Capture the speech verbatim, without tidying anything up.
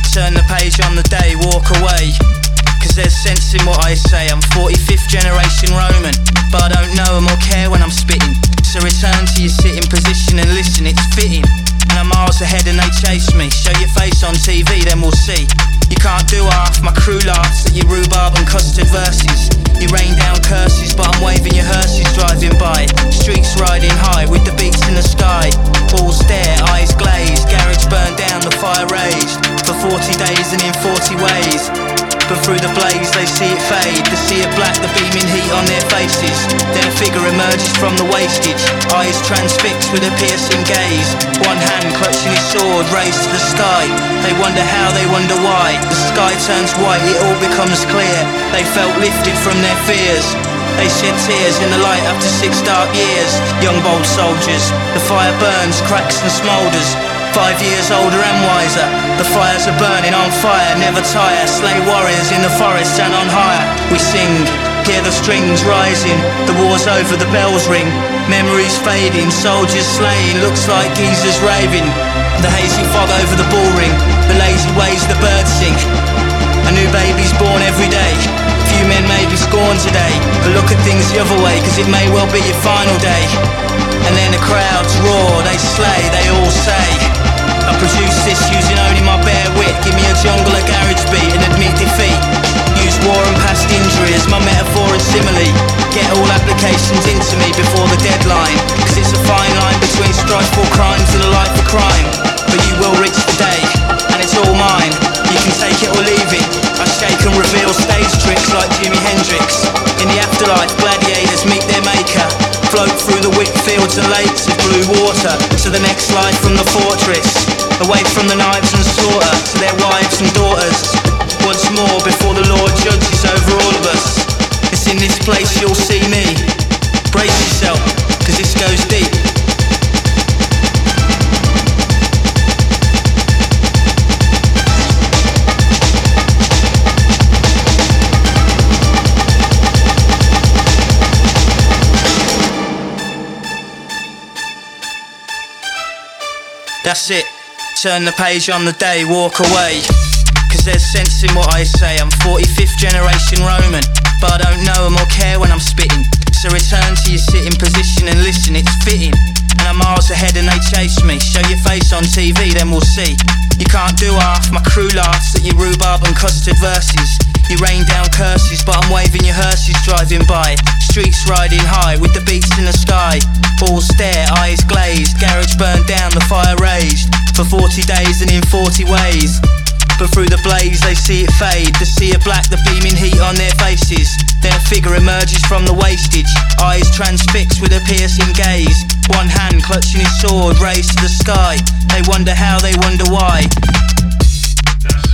Turn the page on the day, walk away. Cause there's sense in what I say. I'm forty-fifth generation Roman, but I don't know them or care when I'm spitting. So return to your sitting position and listen, it's fitting. And I'm miles ahead and they chase me. Show your face on T V, then we'll see. You can't do half, my crew laughs at your rhubarb and custard verses. You rain down curses, but I'm waving your hearses driving by. Streets riding high with the beats in the sky. All stare, eyes glazed, garage burned down, the fire raged. For forty days and in forty ways. But through the blaze they see it fade. The sea of black, the beaming heat on their faces. Then a figure emerges from the wastage, eyes transfixed with a piercing gaze. One hand clutching his sword, raised to the sky. They wonder how, they wonder why. The sky turns white, it all becomes clear. They felt lifted from their fears. They shed tears in the light after six dark years. Young bold soldiers, the fire burns, cracks and smoulders. Five years older and wiser, the fires are burning on fire, never tire. Slay warriors in the forests and on higher. We sing, hear the strings rising. The war's over, the bells ring. Memories fading, soldiers slain. Looks like geezers raving. The hazy fog over the bull ring. The lazy ways the birds sing. A new baby's born every day. Few men may be scorned today, but look at things the other way, cause it may well be your final day. And then the crowds roar, they slay, they all say, I produce this using only my bare wit. Give me a jungle, a garage beat and admit defeat. Use war and past injury as my metaphor and simile. Get all applications into me before the deadline, cause it's a fine line between strifeful crimes and a life of crime. But you will reach the day, and it's all mine. You can take it or leave it. I shake and reveal stage tricks like Jimi Hendrix. In the afterlife, gladiators meet their maker. Float through the wheat fields and lakes of blue water to the next life from the fortress. Away from the knives and slaughter to their wives and daughters. Once more before the Lord judges over all of us. It's in this place you'll see me. Brace yourself, cause this goes deep. That's it, turn the page on the day, walk away. Cause there's sense in what I say. I'm forty-fifth generation Roman, but I don't know them or care when I'm spitting. So return to your sitting position and listen, it's fitting. And I'm miles ahead and they chase me. Show your face on T V, then we'll see. You can't do half, my crew laughs at your rhubarb and custard verses. You rain down curses, but I'm waving your hearses driving by. Streets riding high with the beats in the sky. All stare, eyes glazed, garage burned down, the fire raged. For forty days and in forty ways. But through the blaze they see it fade. The sea of black, the beaming heat on their faces. Then a figure emerges from the wastage, eyes transfixed with a piercing gaze. One hand clutching his sword, raised to the sky. They wonder how, they wonder why.